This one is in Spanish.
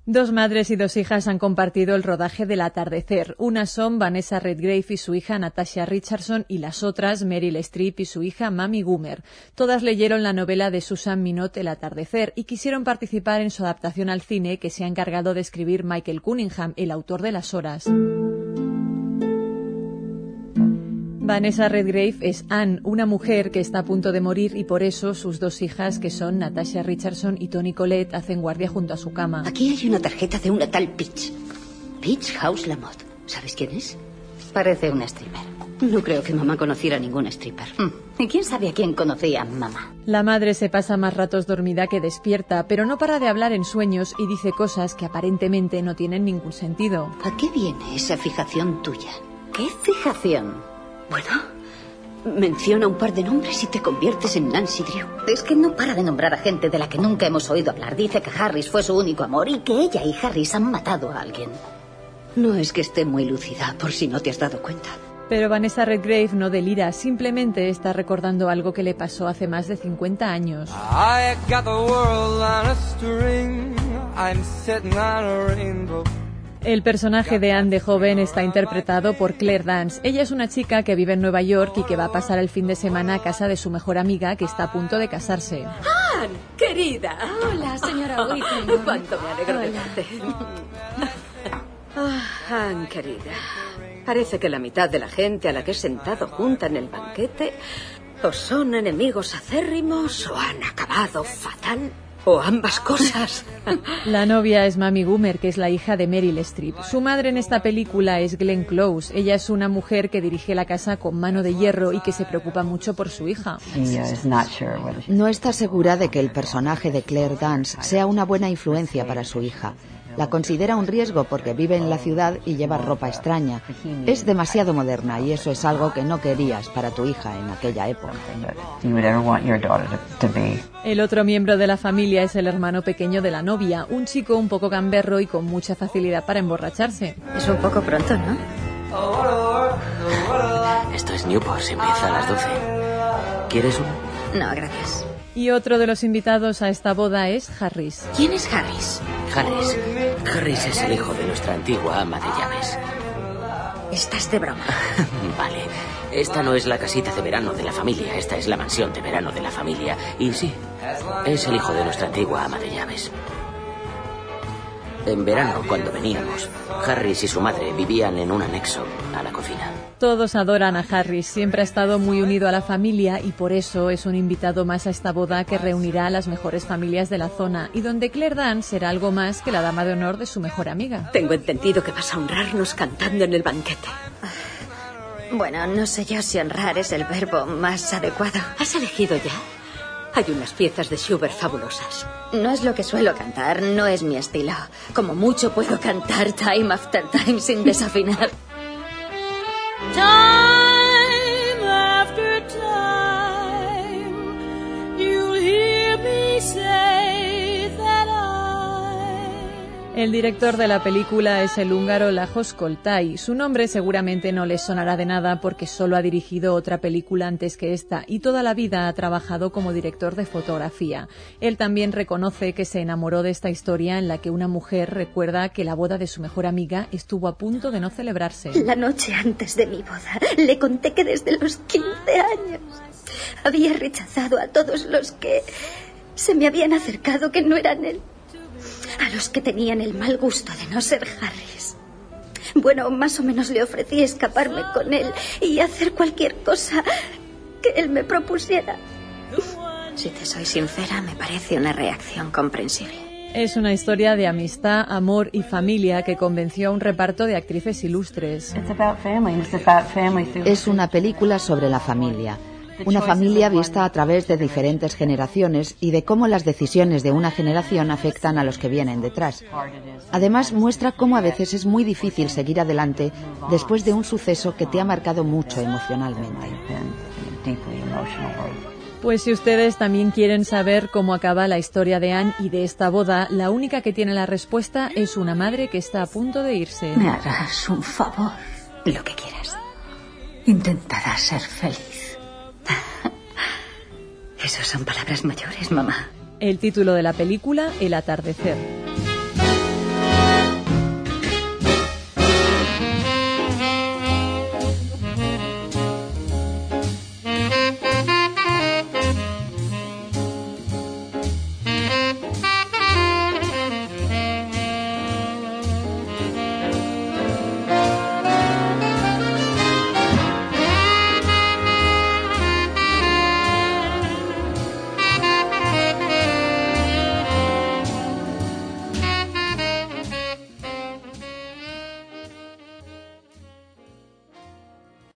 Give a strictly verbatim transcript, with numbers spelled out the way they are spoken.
Dos madres y dos hijas han compartido el rodaje del Atardecer. Unas son Vanessa Redgrave y su hija Natasha Richardson y las otras Meryl Streep y su hija Mamie Goomer. Todas leyeron la novela de Susan Minot El Atardecer y quisieron participar en su adaptación al cine que se ha encargado de escribir Michael Cunningham, el autor de Las Horas. Vanessa Redgrave es Anne, una mujer que está a punto de morir y por eso sus dos hijas, que son Natasha Richardson y Toni Collette, hacen guardia junto a su cama. Aquí hay una tarjeta de una tal Peach. Peach House Lamotte. ¿Sabes quién es? Parece una stripper. No creo que mamá conociera a ninguna stripper. ¿Y quién sabe a quién conocía mamá? La madre se pasa más ratos dormida que despierta, pero no para de hablar en sueños y dice cosas que aparentemente no tienen ningún sentido. ¿A qué viene esa fijación tuya? ¿Qué fijación? Bueno, menciona un par de nombres y te conviertes en Nancy Drew. Es que no para de nombrar a gente de la que nunca hemos oído hablar. Dice que Harris fue su único amor y que ella y Harris han matado a alguien. No es que esté muy lúcida, por si no te has dado cuenta. Pero Vanessa Redgrave no delira, simplemente está recordando algo que le pasó hace más de cincuenta años. I got the world on a string. I'm sitting on a rainbow. El personaje de Anne de joven está interpretado por Claire Danes. Ella es una chica que vive en Nueva York y que va a pasar el fin de semana a casa de su mejor amiga que está a punto de casarse. ¡Anne, querida! Hola, señora Whitman. ¡Cuánto me alegro de verte! Ah, Anne, querida. Parece que la mitad de la gente a la que he sentado junta en el banquete o son enemigos acérrimos o han acabado fatal. O ambas cosas. La novia es Mamie Goomer, que es la hija de Meryl Streep. Su madre en esta película es Glenn Close. Ella es una mujer que dirige la casa con mano de hierro y que se preocupa mucho por su hija. No está segura de que el personaje de Claire Danes sea una buena influencia para su hija. La considera un riesgo porque vive en la ciudad y lleva ropa extraña. Es demasiado moderna y eso es algo que no querías para tu hija en aquella época. El otro miembro de la familia es el hermano pequeño de la novia, un chico un poco gamberro y con mucha facilidad para emborracharse. Es un poco pronto, ¿no? Esto es Newport, se empieza a las doce. ¿Quieres uno? No, gracias. Y otro de los invitados a esta boda es Harris. ¿Quién es Harris? Harris. Harris es el hijo de nuestra antigua ama de llaves. Estás de broma. Vale. Esta no es la casita de verano de la familia, esta es la mansión de verano de la familia. Y sí, es el hijo de nuestra antigua ama de llaves. En verano, cuando veníamos, Harris y su madre vivían en un anexo a la cocina. Todos adoran a Harris, siempre ha estado muy unido a la familia y por eso es un invitado más a esta boda que reunirá a las mejores familias de la zona y donde Claire Danes será algo más que la dama de honor de su mejor amiga. Tengo entendido que vas a honrarnos cantando en el banquete. Bueno, no sé yo si honrar es el verbo más adecuado. ¿Has elegido ya? Hay unas piezas de Schubert fabulosas. No es lo que suelo cantar, no es mi estilo. Como mucho puedo cantar time after time sin desafinar. Time after time, you'll hear me say that I... El director de la película es el húngaro Lajos Koltai. Su nombre seguramente no les sonará de nada porque solo ha dirigido otra película antes que esta y toda la vida ha trabajado como director de fotografía. Él también reconoce que se enamoró de esta historia en la que una mujer recuerda que la boda de su mejor amiga estuvo a punto de no celebrarse. La noche antes de mi boda le conté que desde los quince años había rechazado a todos los que se me habían acercado que no eran él. A los que tenían el mal gusto de no ser Harris. Bueno, más o menos le ofrecí escaparme con él y hacer cualquier cosa que él me propusiera. Si te soy sincera, me parece una reacción comprensible. Es una historia de amistad, amor y familia que convenció a un reparto de actrices ilustres. Es una película sobre la familia. Una familia vista a través de diferentes generaciones y de cómo las decisiones de una generación afectan a los que vienen detrás. Además, muestra cómo a veces es muy difícil seguir adelante después de un suceso que te ha marcado mucho emocionalmente. Pues si ustedes también quieren saber cómo acaba la historia de Anne y de esta boda, la única que tiene la respuesta es una madre que está a punto de irse. Me harás un favor, lo que quieras. Intentarás ser feliz. Esas son palabras mayores, mamá. El título de la película, El atardecer.